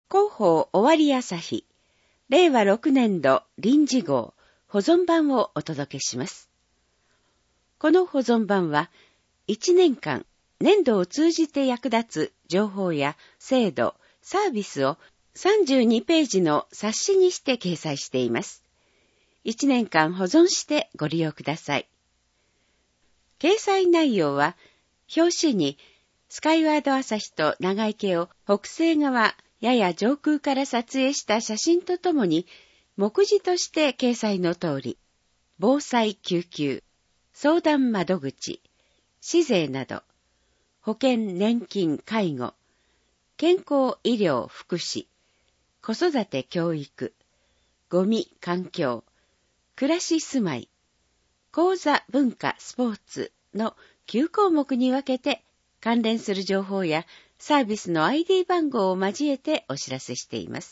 広報終わり朝日、令和6年度臨時号保存版をお届けします。この保存版は、1年間、年度を通じて役立つ情報や制度、サービスを32ページの冊子にして掲載しています。1年間保存してご利用ください。掲載内容は、表紙にスカイワード朝日と長池を北西側やや上空から撮影した写真とともに、目次として掲載の通り、防災救急、相談窓口、市税など、保険、年金、介護、健康、医療、福祉、子育て、教育、ゴミ、環境、暮らし、住まい、講座、文化、スポーツの9項目に分けて関連する情報やサービスの ID 番号を交えてお知らせしています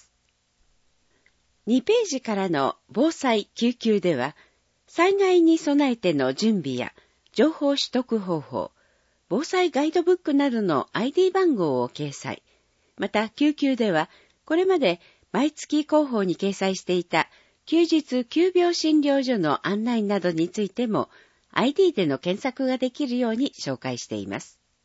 。2ページからの防災救急では、災害に備えての準備や情報取得方法、防災ガイドブックなどの ID 番号を掲載。また、救急では、これまで毎月広報に掲載していた休日急病診療所の案内などについても ID での検索ができるように紹介しています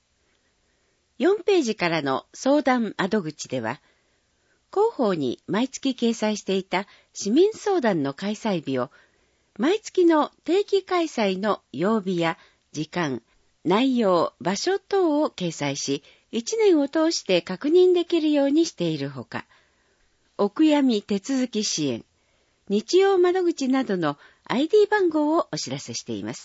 。4ページからの相談窓口では、広報に毎月掲載していた市民相談の開催日を、毎月の定期開催の曜日や時間、内容、場所等を掲載し、1年を通して確認できるようにしているほか、お悔やみ手続き支援、日曜窓口などの ID 番号をお知らせしています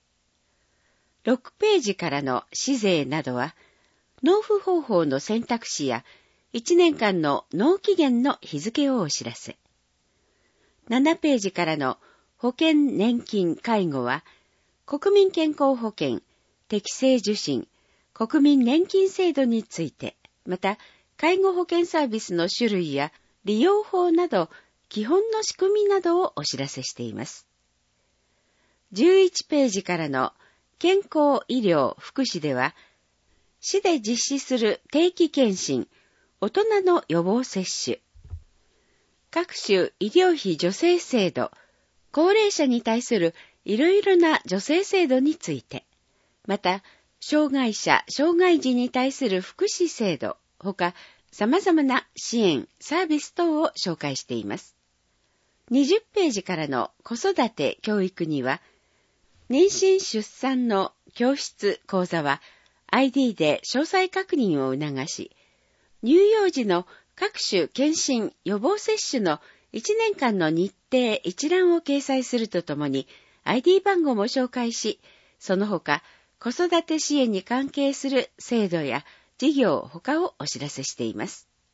。6ページからの市税などは、納付方法の選択肢や1年間の納期限の日付をお知らせ。7ページからの保険、年金、介護は、国民健康保険、適正受診、国民年金制度について、また、介護保険サービスの種類や利用法など、基本の仕組みなどをお知らせしています。11ページからの健康医療福祉では、市で実施する定期検診、大人の予防接種、各種医療費助成制度、高齢者に対するいろいろな助成制度について、また、障害者、障害児に対する福祉制度、ほか、様々な支援、サービス等を紹介しています。20ページからの子育て教育には、妊娠出産の教室講座は ID で詳細確認を促し、乳幼児の各種検診予防接種の1年間の日程一覧を掲載するとともに ID 番号も紹介し、その他子育て支援に関係する制度や事業他をお知らせしています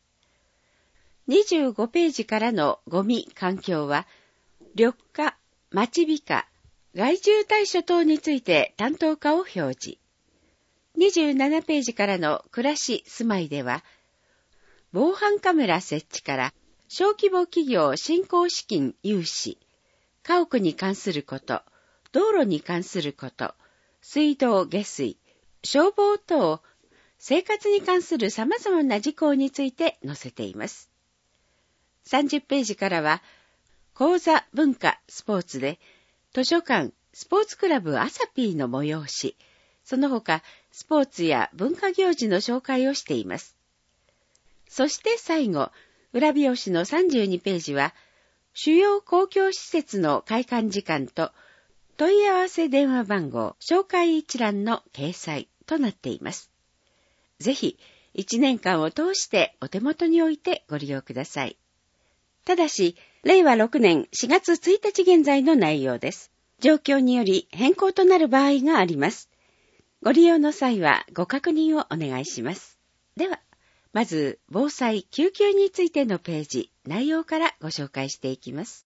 。25ページからのゴミ環境は、緑化、町美化、害獣対処等について担当課を表示。27ページからの暮らし住まいでは、防犯カメラ設置から小規模企業振興資金融資、家屋に関すること、道路に関すること、水道下水、消防等、生活に関する様々な事項について載せています。30ページからは、講座文化スポーツで、図書館スポーツクラブアサピーの催し、その他スポーツや文化行事の紹介をしています。そして最後、裏表紙の32ページは、主要公共施設の開館時間と問い合わせ電話番号、紹介一覧の掲載となっています。ぜひ、1年間を通してお手元に置いてご利用ください。ただし、令和6年4月1日現在の内容です。状況により変更となる場合があります。ご利用の際はご確認をお願いします。では、まず、防災救急についてのページ、内容からご紹介していきます。